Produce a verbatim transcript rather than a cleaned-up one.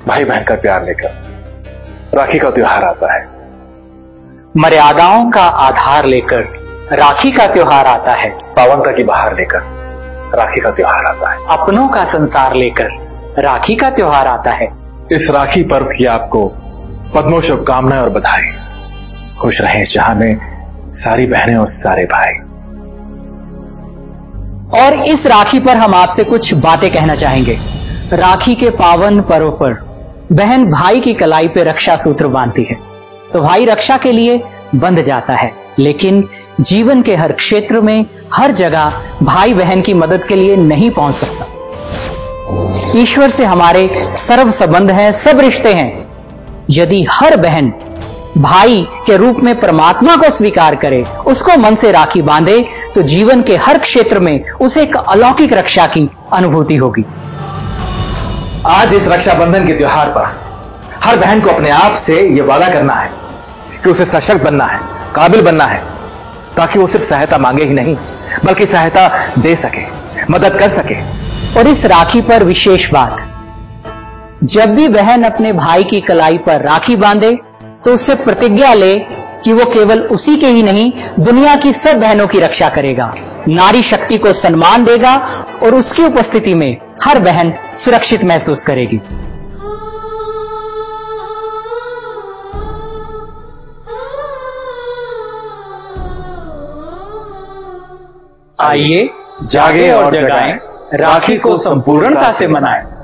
भाई बहन का प्यार लेकर राखी का त्योहार आता है। मर्यादाओं का आधार लेकर राखी का त्योहार आता है। पावनता की बहार लेकर राखी का त्योहार आता है। अपनों का संसार लेकर राखी का त्योहार आता है। इस राखी पर्व की आपको पद्मों शुभकामनाएं और बधाई। खुश रहें इस जहां में सारी बहनें और सारे भाई। और इस राखी पर हम आपसे कुछ बातें कहना चाहेंगे। राखी के पावन पर्व पर बहन भाई की कलाई पे रक्षा सूत्र बांधती है तो भाई रक्षा के लिए बंध जाता है, लेकिन जीवन के हर क्षेत्र में हर जगह भाई बहन की मदद के लिए नहीं पहुंच सकता। ईश्वर से हमारे सर्व संबंध हैं, सब रिश्ते हैं। यदि हर बहन भाई के रूप में परमात्मा को स्वीकार करे, उसको मन से राखी बांधे, तो जीवन के हर क्षेत्र में उसे एक अलौकिक रक्षा की अनुभूति होगी। आज इस रक्षाबंधन के त्योहार पर हर बहन को अपने आप से यह वादा करना है कि उसे सशक्त बनना है, काबिल बनना है, ताकि वो सिर्फ सहायता मांगे ही नहीं बल्कि सहायता दे सके, मदद कर सके। और इस राखी पर विशेष बात, जब भी बहन अपने भाई की कलाई पर राखी बांधे तो उससे प्रतिज्ञा ले कि वो केवल उसी के ही नहीं, दुनिया की सब बहनों की रक्षा करेगा, नारी शक्ति को सम्मान देगा और उसकी उपस्थिति में हर बहन सुरक्षित महसूस करेगी। आइए जागे और जगाएं, राखी को संपूर्णता से मनाएं।